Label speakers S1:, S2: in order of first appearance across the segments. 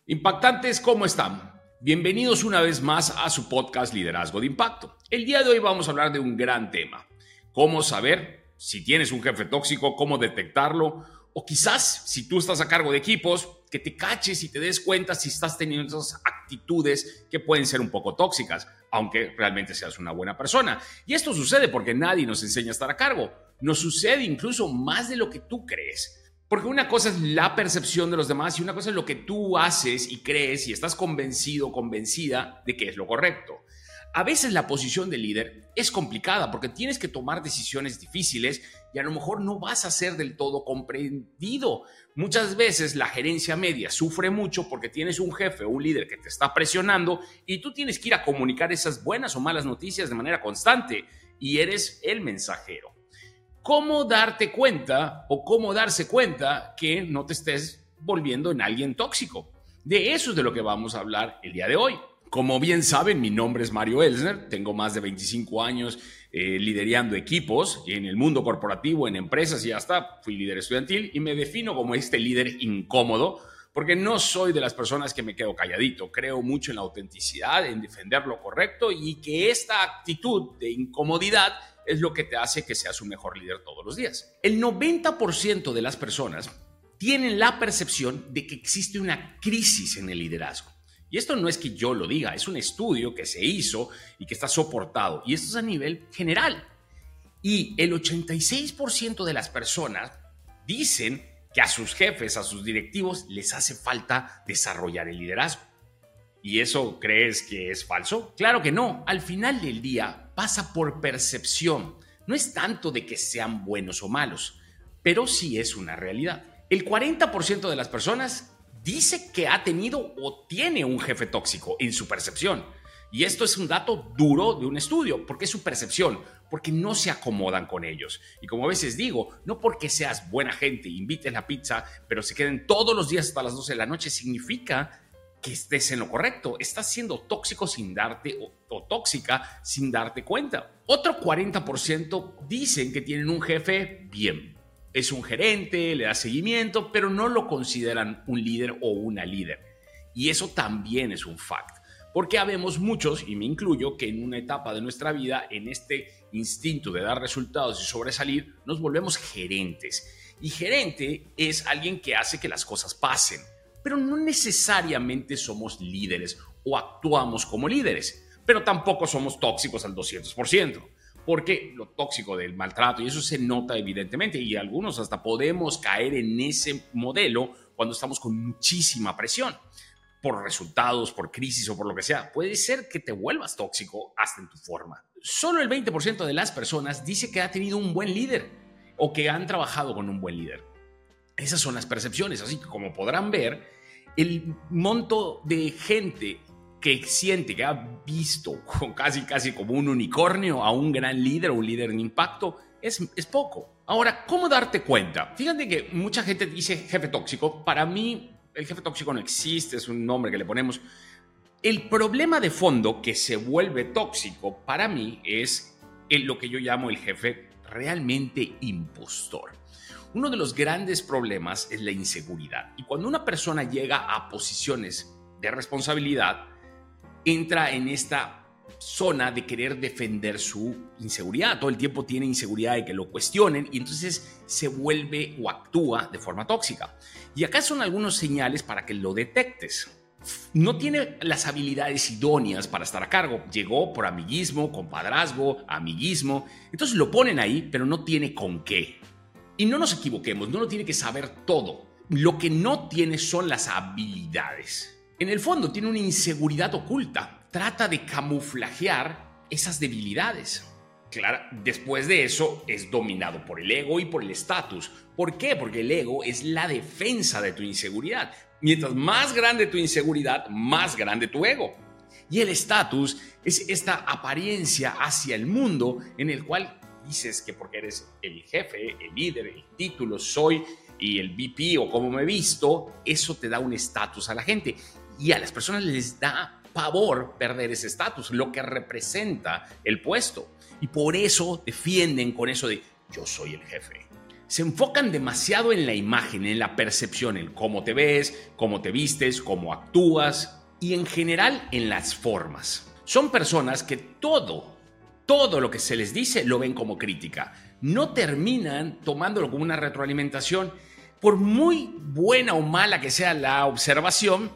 S1: Impactantes, ¿cómo están? Bienvenidos una vez más a su podcast Liderazgo de Impacto. El día de hoy vamos a hablar de un gran tema. Cómo saber si tienes un jefe tóxico, cómo detectarlo, o quizás si tú estás a cargo de equipos, que te caches y te des cuenta si estás teniendo esas actitudes que pueden ser un poco tóxicas, aunque realmente seas una buena persona. Y esto sucede porque nadie nos enseña a estar a cargo. Nos sucede incluso más de lo que tú crees. Porque una cosa es la percepción de los demás y una cosa es lo que tú haces y crees y estás convencido o convencida de que es lo correcto. A veces la posición de líder es complicada porque tienes que tomar decisiones difíciles y a lo mejor no vas a ser del todo comprendido. Muchas veces la gerencia media sufre mucho porque tienes un jefe o un líder que te está presionando y tú tienes que ir a comunicar esas buenas o malas noticias de manera constante y eres el mensajero. ¿Cómo darte cuenta o cómo darse cuenta que no te estés volviendo en alguien tóxico? De eso es de lo que vamos a hablar el día de hoy. Como bien saben, mi nombre es Mario Elsner, tengo más de 25 años liderando equipos en el mundo corporativo, en empresas y hasta fui líder estudiantil y me defino como este líder incómodo porque no soy de las personas que me quedo calladito. Creo mucho en la autenticidad, en defender lo correcto y que esta actitud de incomodidad es lo que te hace que seas un mejor líder todos los días. El 90% de las personas tienen la percepción de que existe una crisis en el liderazgo. Y esto no es que yo lo diga, es un estudio que se hizo y que está soportado. Y esto es a nivel general. Y el 86% de las personas dicen que a sus jefes, a sus directivos, les hace falta desarrollar el liderazgo. ¿Y eso crees que es falso? Claro que no. Al final del día pasa por percepción. No es tanto de que sean buenos o malos, pero sí es una realidad. El 40% de las personas dice que ha tenido o tiene un jefe tóxico en su percepción. Y esto es un dato duro de un estudio, porque es su percepción, porque no se acomodan con ellos. Y como a veces digo, no porque seas buena gente, invites la pizza, pero se queden todos los días hasta las 12 de la noche, significa que estés en lo correcto. Estás siendo tóxico sin darte o tóxica sin darte cuenta. Otro 40% dicen que tienen un jefe bien. Es un gerente, le da seguimiento, pero no lo consideran un líder o una líder. Y eso también es un fact. Porque habemos muchos, y me incluyo, que en una etapa de nuestra vida, en este instinto de dar resultados y sobresalir, nos volvemos gerentes. Y gerente es alguien que hace que las cosas pasen. Pero no necesariamente somos líderes o actuamos como líderes, pero tampoco somos tóxicos al 200%, porque lo tóxico del maltrato, y eso se nota evidentemente, y algunos hasta podemos caer en ese modelo cuando estamos con muchísima presión, por resultados, por crisis o por lo que sea. Puede ser que te vuelvas tóxico hasta en tu forma. Solo el 20% de las personas dice que ha tenido un buen líder o que han trabajado con un buen líder. Esas son las percepciones, así que como podrán ver, el monto de gente que siente que ha visto casi como un unicornio a un gran líder o un líder en impacto es poco. Ahora, ¿cómo darte cuenta? Fíjate que mucha gente dice jefe tóxico. Para mí, el jefe tóxico no existe, es un nombre que le ponemos. El problema de fondo que se vuelve tóxico para mí es lo que yo llamo el jefe realmente impostor. Uno de los grandes problemas es la inseguridad. Y cuando una persona llega a posiciones de responsabilidad, entra en esta zona de querer defender su inseguridad. Todo el tiempo tiene inseguridad de que lo cuestionen y entonces se vuelve o actúa de forma tóxica. Y acá son algunos señales para que lo detectes. No tiene las habilidades idóneas para estar a cargo. Llegó por amiguismo, compadrazgo, amiguismo. Entonces lo ponen ahí, pero no tiene con qué. Y no nos equivoquemos, no lo tiene que saber todo. Lo que no tiene son las habilidades. En el fondo tiene una inseguridad oculta. Trata de camuflajear esas debilidades. Claro, después de eso es dominado por el ego y por el estatus. ¿Por qué? Porque el ego es la defensa de tu inseguridad. Mientras más grande tu inseguridad, más grande tu ego. Y el estatus es esta apariencia hacia el mundo en el cual dices que porque eres el jefe, el líder, el título, soy y el VP o cómo me he visto, eso te da un estatus a la gente. Y a las personas les da pavor perder ese estatus, lo que representa el puesto. Y por eso defienden con eso de yo soy el jefe. Se enfocan demasiado en la imagen, en la percepción, en cómo te ves, cómo te vistes, cómo actúas y en general en las formas. Son personas que todo lo que se les dice lo ven como crítica. No terminan tomándolo como una retroalimentación. Por muy buena o mala que sea la observación,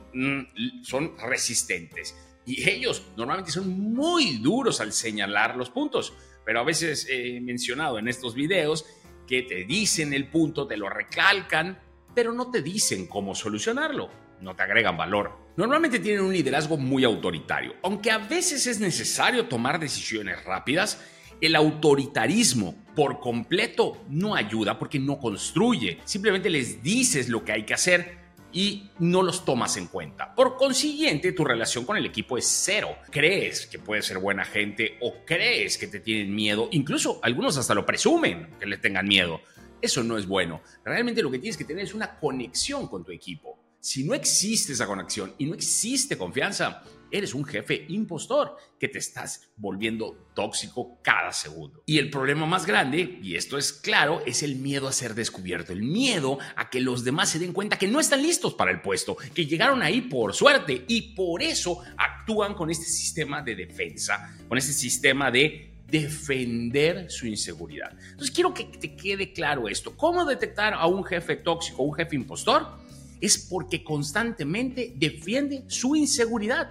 S1: son resistentes. Y ellos normalmente son muy duros al señalar los puntos. Pero a veces he mencionado en estos videos que te dicen el punto, te lo recalcan, pero no te dicen cómo solucionarlo. No te agregan valor. Normalmente tienen un liderazgo muy autoritario. Aunque a veces es necesario tomar decisiones rápidas, el autoritarismo por completo no ayuda porque no construye. Simplemente les dices lo que hay que hacer y no los tomas en cuenta. Por consiguiente, tu relación con el equipo es cero. Crees que puedes ser buena gente o crees que te tienen miedo. Incluso algunos hasta lo presumen que les tengan miedo. Eso no es bueno. Realmente lo que tienes que tener es una conexión con tu equipo. Si no existe esa conexión y no existe confianza, eres un jefe impostor que te estás volviendo tóxico cada segundo. Y el problema más grande, y esto es claro, es el miedo a ser descubierto, el miedo a que los demás se den cuenta que no están listos para el puesto, que llegaron ahí por suerte y por eso actúan con este sistema de defensa, con este sistema de defender su inseguridad. Entonces quiero que te quede claro esto. ¿Cómo detectar a un jefe tóxico, un jefe impostor? Es porque constantemente defiende su inseguridad.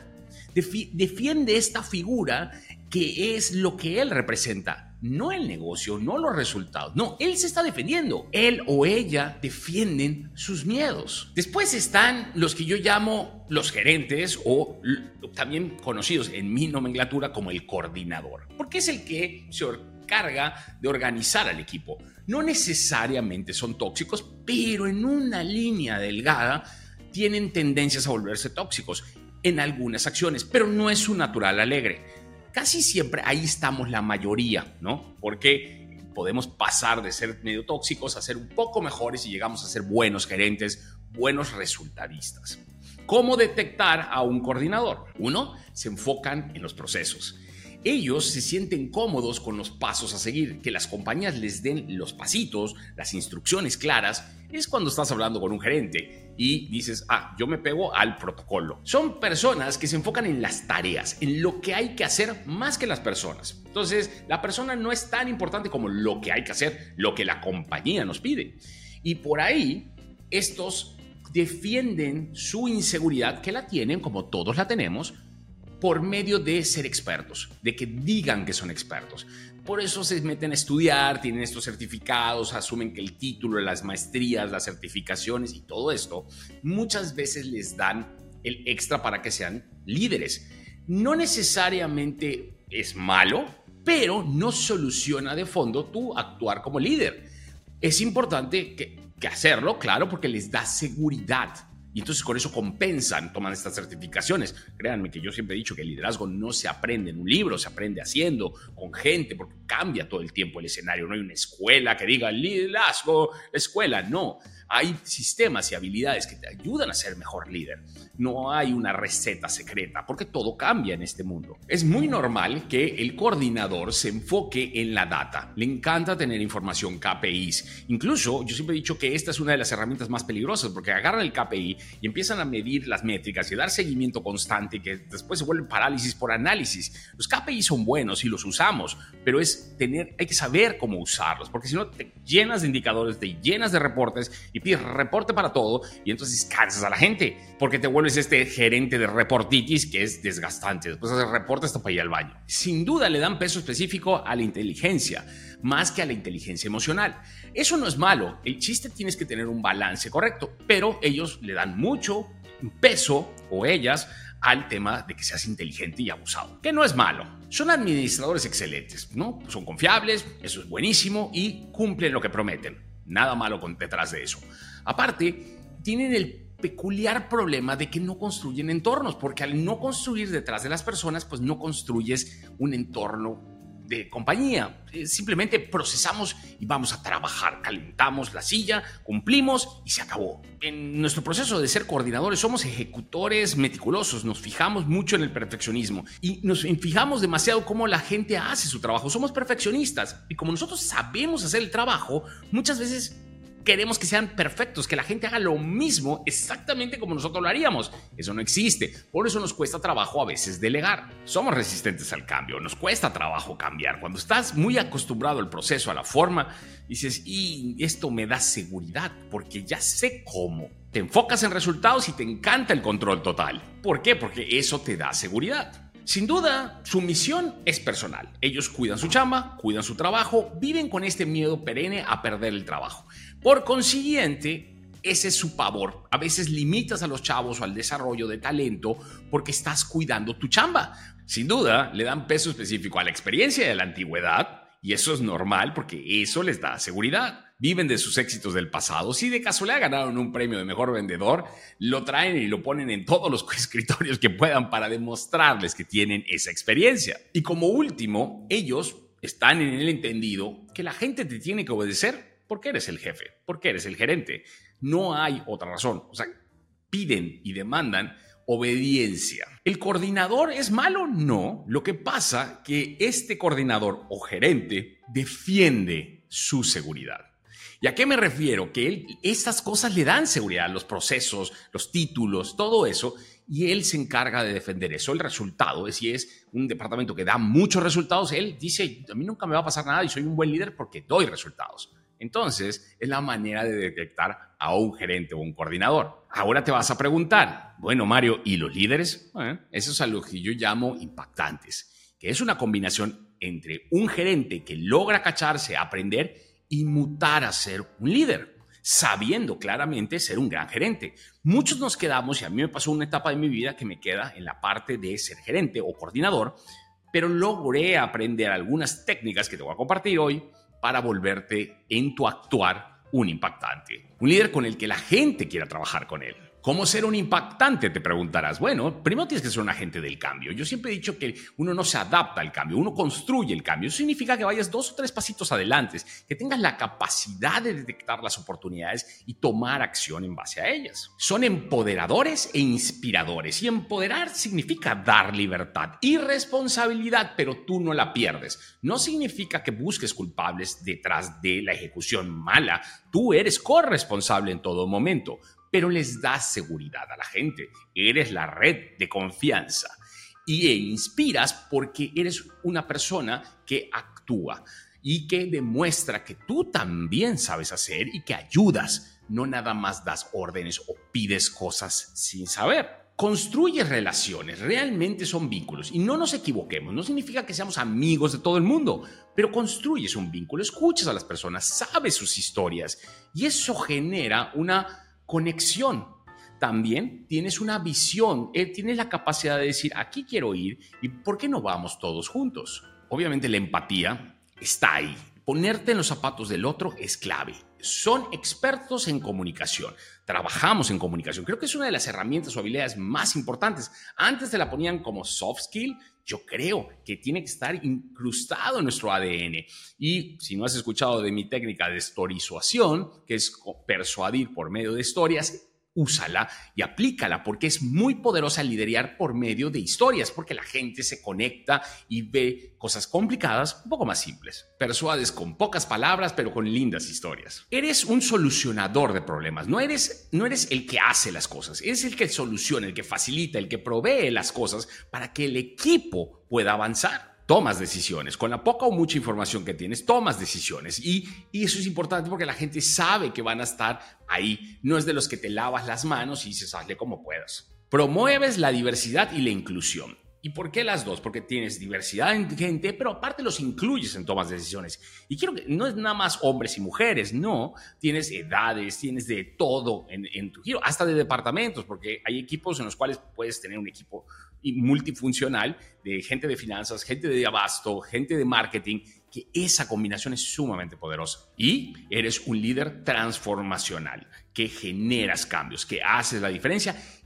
S1: Defiende esta figura que es lo que él representa, no el negocio, no los resultados, no, él se está defendiendo, él o ella defienden sus miedos. Después están los que yo llamo los gerentes o también conocidos en mi nomenclatura como el coordinador, porque es el que se encarga de organizar al equipo. No necesariamente son tóxicos, pero en una línea delgada tienen tendencias a volverse tóxicos en algunas acciones, pero no es su natural alegre. Casi siempre ahí estamos la mayoría, ¿no? Porque podemos pasar de ser medio tóxicos a ser un poco mejores y llegamos a ser buenos gerentes, buenos resultadistas. ¿Cómo detectar a un coordinador? Uno, se enfocan en los procesos. Ellos se sienten cómodos con los pasos a seguir, que las compañías les den los pasitos, las instrucciones claras. Es cuando estás hablando con un gerente y dices, yo me pego al protocolo. Son personas que se enfocan en las tareas, en lo que hay que hacer más que las personas. Entonces, la persona no es tan importante como lo que hay que hacer, lo que la compañía nos pide. Y por ahí, estos defienden su inseguridad, que la tienen, como todos la tenemos, por medio de ser expertos, de que digan que son expertos. Por eso se meten a estudiar, tienen estos certificados, asumen que el título, las maestrías, las certificaciones y todo esto, muchas veces les dan el extra para que sean líderes. No necesariamente es malo, pero no soluciona de fondo tu actuar como líder. Es importante que hacerlo, claro, porque les da seguridad. Y entonces con eso compensan, toman estas certificaciones. Créanme que yo siempre he dicho que el liderazgo no se aprende en un libro, se aprende haciendo, con gente, porque cambia todo el tiempo el escenario. No hay una escuela que diga liderazgo, escuela, no. Hay sistemas y habilidades que te ayudan a ser mejor líder. No hay una receta secreta, porque todo cambia en este mundo. Es muy normal que el coordinador se enfoque en la data. Le encanta tener información, KPIs. Incluso, yo siempre he dicho que esta es una de las herramientas más peligrosas, porque agarran el KPI y empiezan a medir las métricas y a dar seguimiento constante, que después se vuelven parálisis por análisis. Los KPIs son buenos y los usamos, pero hay que saber cómo usarlos, porque si no te llenas de indicadores, te llenas de reportes y pides reporte para todo y entonces cansas a la gente porque te vuelves este gerente de reportitis que es desgastante. Después hacer reportes hasta para ir al baño. Sin duda le dan peso específico a la inteligencia más que a la inteligencia emocional. Eso no es malo. El chiste tienes que tener un balance correcto, pero ellos le dan mucho peso o ellas al tema de que seas inteligente y abusado, que no es malo. Son administradores excelentes, ¿no? Son confiables, eso es buenísimo y cumplen lo que prometen. Nada malo detrás de eso. Aparte, tienen el peculiar problema de que no construyen entornos, porque al no construir detrás de las personas, pues no construyes un entorno de compañía. Simplemente procesamos y vamos a trabajar. Calentamos la silla, cumplimos y se acabó. En nuestro proceso de ser coordinadores somos ejecutores meticulosos. Nos fijamos mucho en el perfeccionismo y nos fijamos demasiado cómo la gente hace su trabajo. Somos perfeccionistas y como nosotros sabemos hacer el trabajo, muchas veces queremos que sean perfectos, que la gente haga lo mismo exactamente como nosotros lo haríamos. Eso no existe. Por eso nos cuesta trabajo a veces delegar. Somos resistentes al cambio. Nos cuesta trabajo cambiar. Cuando estás muy acostumbrado al proceso, a la forma, dices, y esto me da seguridad porque ya sé cómo. Te enfocas en resultados y te encanta el control total. ¿Por qué? Porque eso te da seguridad. Sin duda, su misión es personal. Ellos cuidan su chamba, cuidan su trabajo, viven con este miedo perenne a perder el trabajo. Por consiguiente, ese es su pavor. A veces limitas a los chavos o al desarrollo de talento porque estás cuidando tu chamba. Sin duda, le dan peso específico a la experiencia de la antigüedad y eso es normal porque eso les da seguridad. Viven de sus éxitos del pasado. Si de casualidad ganaron un premio de mejor vendedor, lo traen y lo ponen en todos los escritorios que puedan para demostrarles que tienen esa experiencia. Y como último, ellos están en el entendido que la gente te tiene que obedecer porque eres el jefe, porque eres el gerente. No hay otra razón. O sea, piden y demandan obediencia. ¿El coordinador es malo? No. Lo que pasa es que este coordinador o gerente defiende su seguridad. ¿Y a qué me refiero? Que estas cosas le dan seguridad, los procesos, los títulos, todo eso, y él se encarga de defender eso. El resultado, si es un departamento que da muchos resultados, él dice, a mí nunca me va a pasar nada y soy un buen líder porque doy resultados. Entonces, es la manera de detectar a un gerente o un coordinador. Ahora te vas a preguntar, bueno, Mario, ¿y los líderes? Eso es a lo que yo llamo impactantes, que es una combinación entre un gerente que logra cacharse, aprender y mutar a ser un líder, sabiendo claramente ser un gran gerente. Muchos nos quedamos, y a mí me pasó una etapa de mi vida que me queda en la parte de ser gerente o coordinador, pero logré aprender algunas técnicas que te voy a compartir hoy para volverte en tu actuar un impactante. Un líder con el que la gente quiera trabajar con él. ¿Cómo ser un impactante? Te preguntarás. Bueno, primero tienes que ser un agente del cambio. Yo siempre he dicho que uno no se adapta al cambio, uno construye el cambio. Eso significa que vayas 2 o 3 pasitos adelante, que tengas la capacidad de detectar las oportunidades y tomar acción en base a ellas. Son empoderadores e inspiradores. Y empoderar significa dar libertad y responsabilidad, pero tú no la pierdes. No significa que busques culpables detrás de la ejecución mala. Tú eres corresponsable en todo momento, pero les das seguridad a la gente. Eres la red de confianza y inspiras porque eres una persona que actúa y que demuestra que tú también sabes hacer y que ayudas, no nada más das órdenes o pides cosas sin saber. Construyes relaciones, realmente son vínculos y no nos equivoquemos, no significa que seamos amigos de todo el mundo, pero construyes un vínculo, escuchas a las personas, sabes sus historias y eso genera una conexión. También tienes una visión, tienes la capacidad de decir, aquí quiero ir y ¿por qué no vamos todos juntos? Obviamente la empatía está ahí. Ponerte en los zapatos del otro es clave. Son expertos en comunicación. Trabajamos en comunicación. Creo que es una de las herramientas o habilidades más importantes. Antes te la ponían como soft skill. Yo creo que tiene que estar incrustado en nuestro ADN. Y si no has escuchado de mi técnica de historización, que es persuadir por medio de historias, úsala y aplícala porque es muy poderosa liderar por medio de historias, porque la gente se conecta y ve cosas complicadas un poco más simples. Persuades con pocas palabras, pero con lindas historias. Eres un solucionador de problemas. No eres el que hace las cosas. Eres el que soluciona, el que facilita, el que provee las cosas para que el equipo pueda avanzar. Tomas decisiones. Con la poca o mucha información que tienes, tomas decisiones. Y eso es importante porque la gente sabe que van a estar ahí. No es de los que te lavas las manos y dices, hazle como puedas. Promueves la diversidad y la inclusión. ¿Y por qué las dos? Porque tienes diversidad en gente, pero aparte los incluyes en tomas de decisiones. Y quiero que no es nada más hombres y mujeres, no. Tienes edades, tienes de todo en tu giro, hasta de departamentos, porque hay equipos en los cuales puedes tener un equipo multifuncional de gente de finanzas, gente de abasto, gente de marketing, que esa combinación es sumamente poderosa. Y eres un líder transformacional, que generas cambios, que haces la diferencia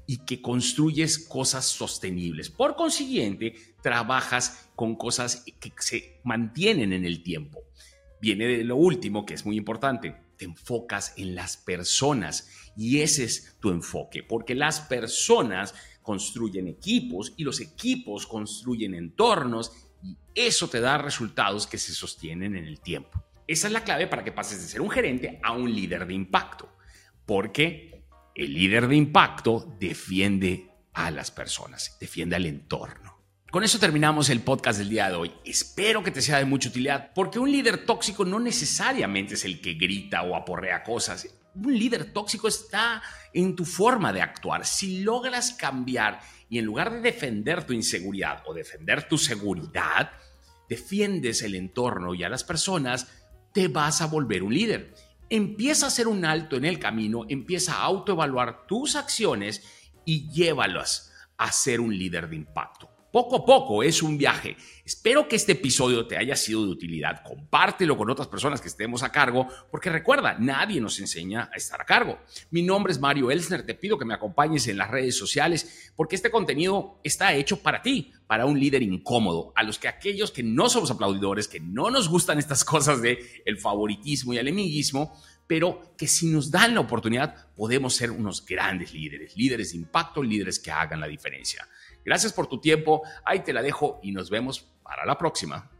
S1: y que construyes cosas sostenibles. Por consiguiente, trabajas con cosas que se mantienen en el tiempo. Viene de lo último, que es muy importante. Te enfocas en las personas y ese es tu enfoque, porque las personas construyen equipos y los equipos construyen entornos y eso te da resultados que se sostienen en el tiempo. Esa es la clave para que pases de ser un gerente a un líder de impacto, porque el líder de impacto defiende a las personas, defiende al entorno. Con eso terminamos el podcast del día de hoy. Espero que te sea de mucha utilidad, porque un líder tóxico no necesariamente es el que grita o aporrea cosas. Un líder tóxico está en tu forma de actuar. Si logras cambiar y en lugar de defender tu inseguridad o defender tu seguridad, defiendes el entorno y a las personas, te vas a volver un líder. Empieza a hacer un alto en el camino, empieza a autoevaluar tus acciones y llévalas a ser un líder de impacto. Poco a poco es un viaje. Espero que este episodio te haya sido de utilidad. Compártelo con otras personas que estemos a cargo, porque recuerda, nadie nos enseña a estar a cargo. Mi nombre es Mario Elsner. Te pido que me acompañes en las redes sociales, porque este contenido está hecho para ti, para un líder incómodo, a los que aquellos que no somos aplaudidores, que no nos gustan estas cosas de el favoritismo y el amiguismo, pero que si nos dan la oportunidad podemos ser unos grandes líderes, líderes de impacto, líderes que hagan la diferencia. Gracias por tu tiempo, ahí te la dejo y nos vemos para la próxima.